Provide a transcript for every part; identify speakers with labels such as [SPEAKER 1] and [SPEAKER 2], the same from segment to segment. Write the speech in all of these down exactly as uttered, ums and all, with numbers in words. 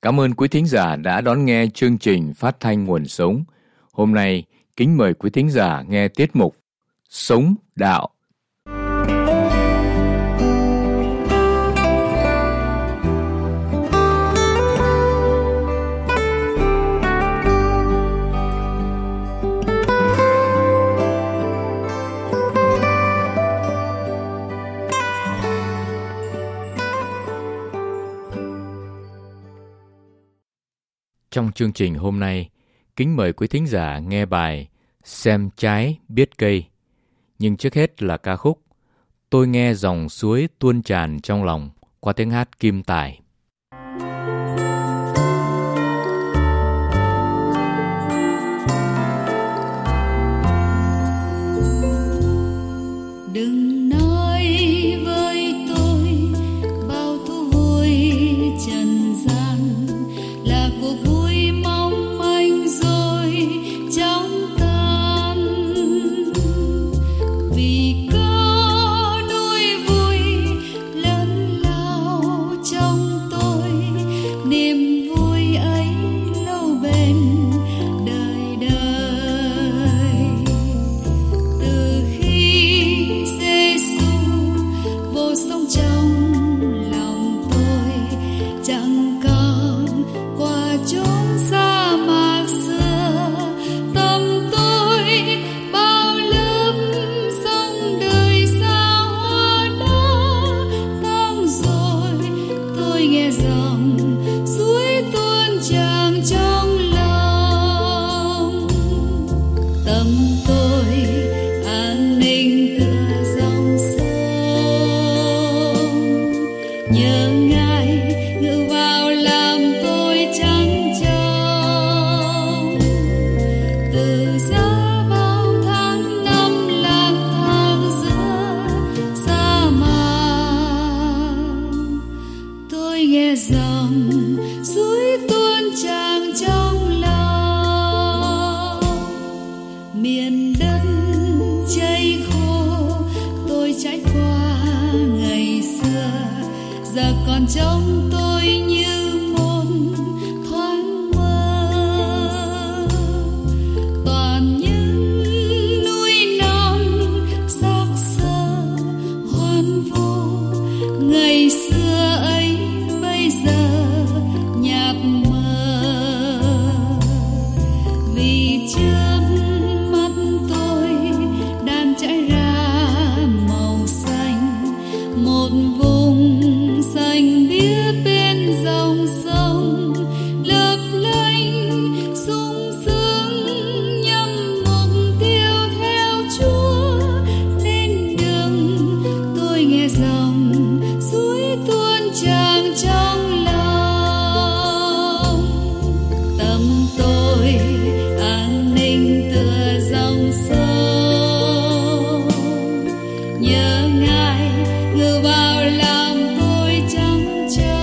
[SPEAKER 1] Cảm ơn quý thính giả đã đón nghe chương trình phát thanh Nguồn Sống. Hôm nay, kính mời quý thính giả nghe tiết mục Sống Đạo. Trong chương trình hôm nay, kính mời quý thính giả nghe bài Xem trái biết cây. Nhưng trước hết là ca khúc Tôi nghe dòng suối tuôn tràn trong lòng qua tiếng hát Kim Tài.
[SPEAKER 2] Đừng nói với tôi bao thú vui trần gian là cuộc vui mong manh rồi chóng tan, vì có nỗi vui lớn lao trong tôi, niềm vui ấy lâu bền đời đời. Từ khi Giêsu vô sống trong lòng tôi, chẳng còn qua chốn sa mạc xưa, tâm tôi bao lớp sông đời xa hoa đó tang rồi. Tôi nghe dòng suối tuôn tràn trong lòng, tâm tôi an ninh tựa dòng sông. Nhờ Ngài ngự vào làm tôi trắng trâu, từ giá bao tháng năm lang thang giữa sa mạc. Tôi nghe dòng suối tuôn tràn trong lòng, miền đất cháy khô tôi trải qua ngày xưa, giờ còn trông tôi như một thoáng mơ. Toàn những núi non xác xơ hoang vu, ngày xưa ấy bây giờ nhạt mờ, vì trước mắt tôi đang trải ra màu xanh, một vùng xanh biếc bên dòng sông lấp lánh sung sướng, nhằm mục tiêu theo Chúa lên đường. Tôi nghe dòng suối tuôn tràn trong lòng, tâm tôi an ninh tựa dòng sông. Nhờ Ngài ngự vào làm tôi trắng trâu,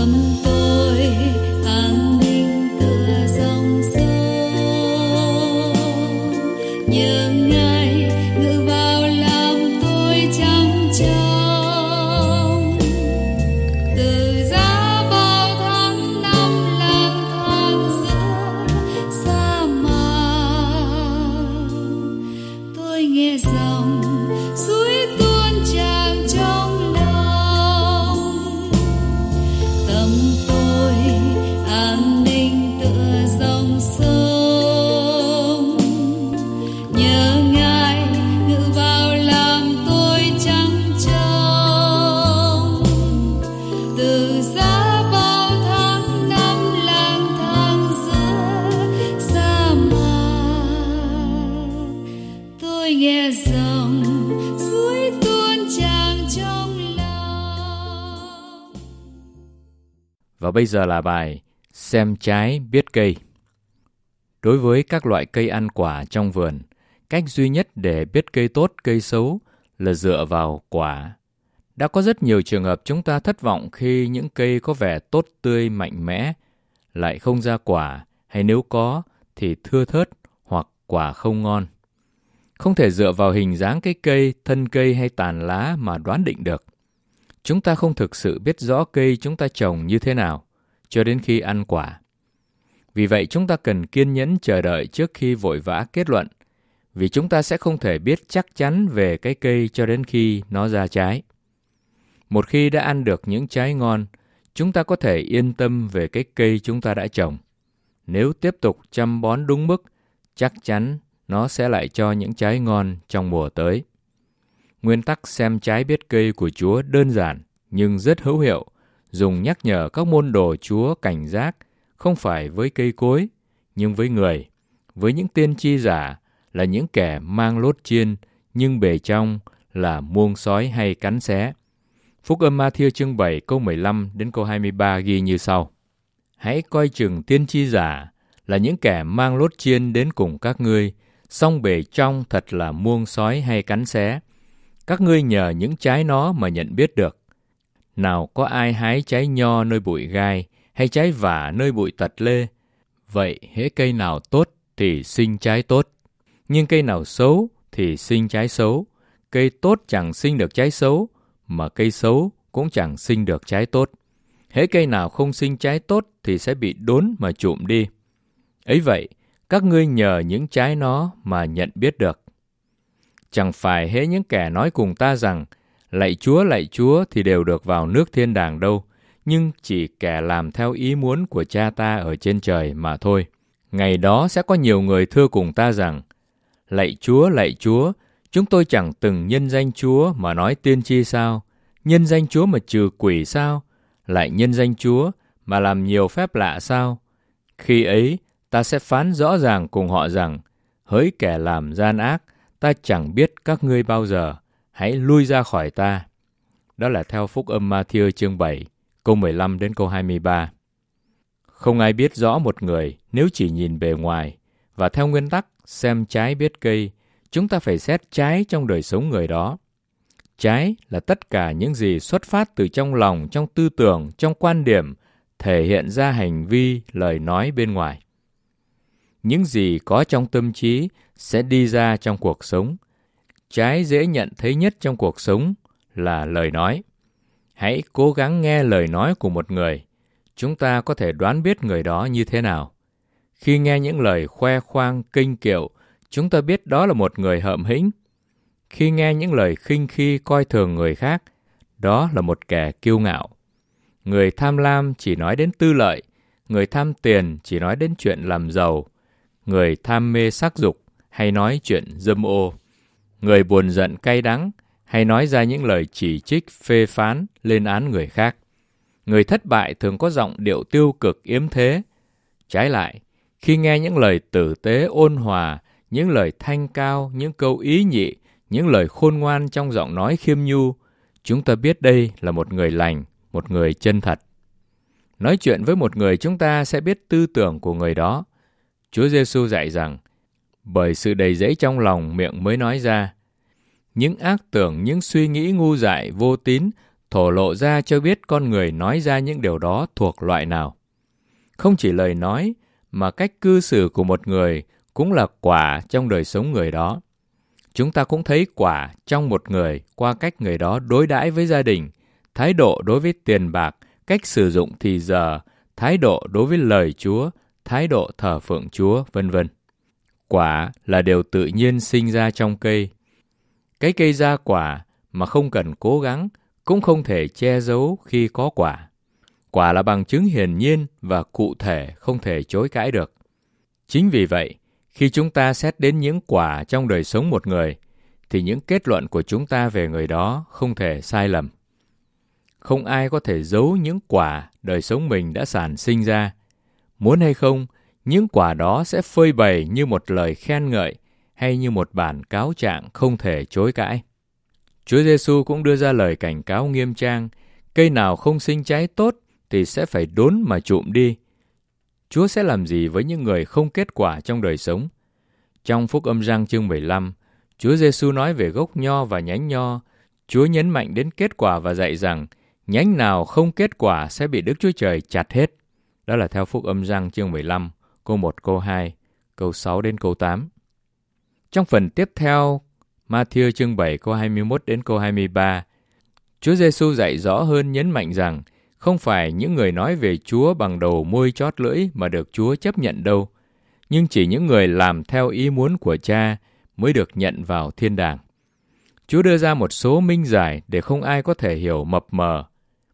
[SPEAKER 2] tâm tôi an ninh tựa dòng sông, nhớ Ngài ngự vào làm tôi trắng trong. Từ giá bao tháng năm lang thang giữa sa mạc, tôi nghe dòng suối tuôn tràn trong lòng. Tâm tôi an ninh tựa dòng sông, nhờ Ngài ngự vào làm tôi trắng trong. Từ giá bao tháng năm lang thang giữa sa mạc, tôi nghe dòng suối tuôn tràn trong lòng.
[SPEAKER 1] Và bây giờ là bài Xem trái biết cây. Đối với các loại cây ăn quả trong vườn, cách duy nhất để biết cây tốt, cây xấu là dựa vào quả. Đã có rất nhiều trường hợp chúng ta thất vọng khi những cây có vẻ tốt tươi mạnh mẽ lại không ra quả, hay nếu có thì thưa thớt hoặc quả không ngon. Không thể dựa vào hình dáng cái cây, thân cây hay tàn lá mà đoán định được. Chúng ta không thực sự biết rõ cây chúng ta trồng như thế nào cho đến khi ăn quả. Vì vậy chúng ta cần kiên nhẫn chờ đợi trước khi vội vã kết luận, vì chúng ta sẽ không thể biết chắc chắn về cái cây cho đến khi nó ra trái. Một khi đã ăn được những trái ngon, chúng ta có thể yên tâm về cái cây chúng ta đã trồng. Nếu tiếp tục chăm bón đúng mức, chắc chắn nó sẽ lại cho những trái ngon trong mùa tới. Nguyên tắc xem trái biết cây của Chúa đơn giản nhưng rất hữu hiệu, dùng nhắc nhở các môn đồ Chúa cảnh giác không phải với cây cối, nhưng với người, với những tiên tri giả là những kẻ mang lốt chiên, nhưng bề trong là muông sói hay cắn xé. Phúc âm Ma-thi-ơ chương bảy câu mười lăm đến câu hai mươi ba ghi như sau: Hãy coi chừng tiên tri giả là những kẻ mang lốt chiên đến cùng các ngươi, song bề trong thật là muông sói hay cắn xé. Các ngươi nhờ những trái nó mà nhận biết được. Nào có ai hái trái nho nơi bụi gai, hay trái vả nơi bụi tật lê? Vậy hễ cây nào tốt thì sinh trái tốt, nhưng cây nào xấu thì sinh trái xấu. Cây tốt chẳng sinh được trái xấu, mà cây xấu cũng chẳng sinh được trái tốt. Hễ cây nào không sinh trái tốt thì sẽ bị đốn mà trụm đi. Ấy vậy, các ngươi nhờ những trái nó mà nhận biết được. Chẳng phải hễ những kẻ nói cùng ta rằng, lạy Chúa, lạy Chúa thì đều được vào nước thiên đàng đâu, nhưng chỉ kẻ làm theo ý muốn của Cha ta ở trên trời mà thôi. Ngày đó sẽ có nhiều người thưa cùng ta rằng, lạy Chúa, lạy Chúa, chúng tôi chẳng từng nhân danh Chúa mà nói tiên tri sao? Nhân danh Chúa mà trừ quỷ sao? Lại nhân danh Chúa mà làm nhiều phép lạ sao? Khi ấy, ta sẽ phán rõ ràng cùng họ rằng, hỡi kẻ làm gian ác, ta chẳng biết các ngươi bao giờ, hãy lui ra khỏi ta. Đó là theo Phúc âm Ma-thi-ơ chương bảy, câu mười lăm đến câu hai mươi ba. Không ai biết rõ một người nếu chỉ nhìn bề ngoài, và theo nguyên tắc xem trái biết cây, chúng ta phải xét trái trong đời sống người đó. Trái là tất cả những gì xuất phát từ trong lòng, trong tư tưởng, trong quan điểm, thể hiện ra hành vi, lời nói bên ngoài. Những gì có trong tâm trí sẽ đi ra trong cuộc sống. Trái dễ nhận thấy nhất trong cuộc sống là lời nói. Hãy cố gắng nghe lời nói của một người. Chúng ta có thể đoán biết người đó như thế nào. Khi nghe những lời khoe khoang, kinh kiệu, chúng ta biết đó là một người hợm hĩnh. Khi nghe những lời khinh khi coi thường người khác, đó là một kẻ kiêu ngạo. Người tham lam chỉ nói đến tư lợi, người tham tiền chỉ nói đến chuyện làm giàu, người tham mê sắc dục hay nói chuyện dâm ô, người buồn giận cay đắng hay nói ra những lời chỉ trích, phê phán, lên án người khác. Người thất bại thường có giọng điệu tiêu cực yếm thế. Trái lại, khi nghe những lời tử tế ôn hòa, những lời thanh cao, những câu ý nhị, những lời khôn ngoan trong giọng nói khiêm nhu, chúng ta biết đây là một người lành, một người chân thật. Nói chuyện với một người chúng ta sẽ biết tư tưởng của người đó. Chúa Giêsu dạy rằng, bởi sự đầy dẫy trong lòng miệng mới nói ra. Những ác tưởng, những suy nghĩ ngu dại, vô tín thổ lộ ra cho biết con người nói ra những điều đó thuộc loại nào. Không chỉ lời nói, mà cách cư xử của một người cũng là quả trong đời sống người đó. Chúng ta cũng thấy quả trong một người qua cách người đó đối đãi với gia đình, thái độ đối với tiền bạc, cách sử dụng thì giờ, thái độ đối với lời Chúa, thái độ thờ phượng Chúa, vân vân. Quả là điều tự nhiên sinh ra trong cây. Cái cây ra quả mà không cần cố gắng, cũng không thể che giấu khi có quả. Quả là bằng chứng hiển nhiên và cụ thể không thể chối cãi được. Chính vì vậy, khi chúng ta xét đến những quả trong đời sống một người, thì những kết luận của chúng ta về người đó không thể sai lầm. Không ai có thể giấu những quả đời sống mình đã sản sinh ra. Muốn hay không, những quả đó sẽ phơi bày như một lời khen ngợi hay như một bản cáo trạng không thể chối cãi. Chúa Giêsu cũng đưa ra lời cảnh cáo nghiêm trang, cây nào không sinh trái tốt thì sẽ phải đốn mà trụm đi. Chúa sẽ làm gì với những người không kết quả trong đời sống? Trong Phúc Âm Giăng chương mười lăm, Chúa Giêsu nói về gốc nho và nhánh nho. Chúa nhấn mạnh đến kết quả và dạy rằng nhánh nào không kết quả sẽ bị Đức Chúa Trời chặt hết. Đó là theo Phúc Âm Giăng chương mười lăm, câu một, câu hai, câu sáu đến câu tám. Trong phần tiếp theo, Ma-thi-ơ chương bảy, câu hai mươi mốt đến câu hai mươi ba, Chúa Giêsu dạy rõ hơn, nhấn mạnh rằng không phải những người nói về Chúa bằng đầu môi chót lưỡi mà được Chúa chấp nhận đâu, nhưng chỉ những người làm theo ý muốn của Cha mới được nhận vào thiên đàng. Chúa đưa ra một số minh giải để không ai có thể hiểu mập mờ.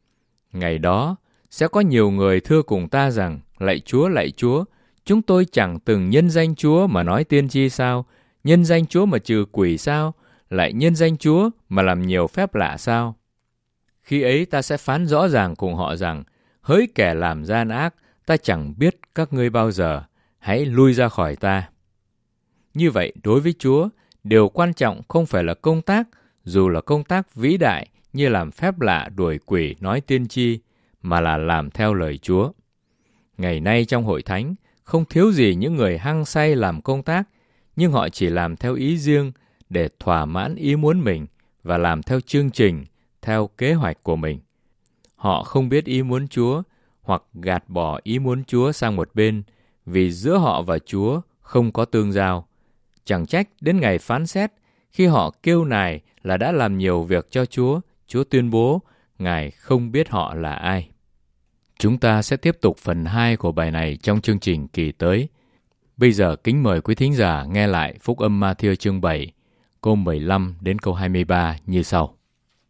[SPEAKER 1] Ngày đó, sẽ có nhiều người thưa cùng ta rằng, lạy Chúa, lạy Chúa, chúng tôi chẳng từng nhân danh Chúa mà nói tiên tri sao? Nhân danh Chúa mà trừ quỷ sao? Lại nhân danh Chúa mà làm nhiều phép lạ sao? Khi ấy ta sẽ phán rõ ràng cùng họ rằng, hỡi kẻ làm gian ác, ta chẳng biết các ngươi bao giờ, hãy lui ra khỏi ta. Như vậy, đối với Chúa, điều quan trọng không phải là công tác, dù là công tác vĩ đại như làm phép lạ, đuổi quỷ, nói tiên tri, mà là làm theo lời Chúa. Ngày nay trong hội thánh, không thiếu gì những người hăng say làm công tác, nhưng họ chỉ làm theo ý riêng để thỏa mãn ý muốn mình và làm theo chương trình, theo kế hoạch của mình. Họ không biết ý muốn Chúa hoặc gạt bỏ ý muốn Chúa sang một bên vì giữa họ và Chúa không có tương giao. Chẳng trách đến ngày phán xét, khi họ kêu nài là đã làm nhiều việc cho Chúa, Chúa tuyên bố Ngài không biết họ là ai. Chúng ta sẽ tiếp tục phần hai của bài này trong chương trình kỳ tới. Bây giờ kính mời quý thính giả nghe lại Phúc Âm Ma-thi-ơ chương bảy, câu mười lăm đến câu hai mươi ba như sau.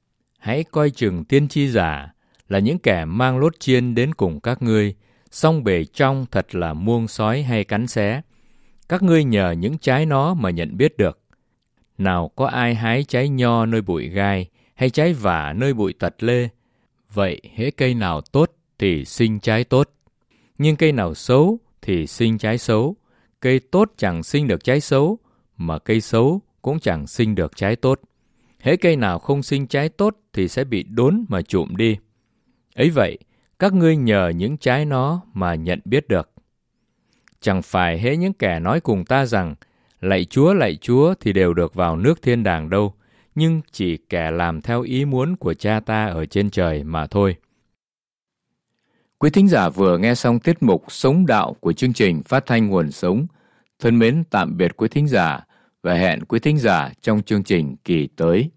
[SPEAKER 1] Hãy coi chừng tiên tri giả là những kẻ mang lốt chiên đến cùng các ngươi, song bề trong thật là muông sói hay cắn xé. Các ngươi nhờ những trái nó mà nhận biết được. Nào có ai hái trái nho nơi bụi gai, hay trái vả nơi bụi tật lê? Vậy hễ cây nào tốt thì sinh trái tốt, nhưng cây nào xấu thì sinh trái xấu. Cây tốt chẳng sinh được trái xấu, mà cây xấu cũng chẳng sinh được trái tốt. Hễ cây nào không sinh trái tốt thì sẽ bị đốn mà trụm đi. Ấy vậy, các ngươi nhờ những trái nó mà nhận biết được. Chẳng phải hễ những kẻ nói cùng ta rằng, lạy Chúa, lạy Chúa thì đều được vào nước thiên đàng đâu, nhưng chỉ kẻ làm theo ý muốn của Cha ta ở trên trời mà thôi. Quý thính giả vừa nghe xong tiết mục Sống Đạo của chương trình phát thanh Nguồn Sống. Thân mến tạm biệt quý thính giả và hẹn quý thính giả trong chương trình kỳ tới.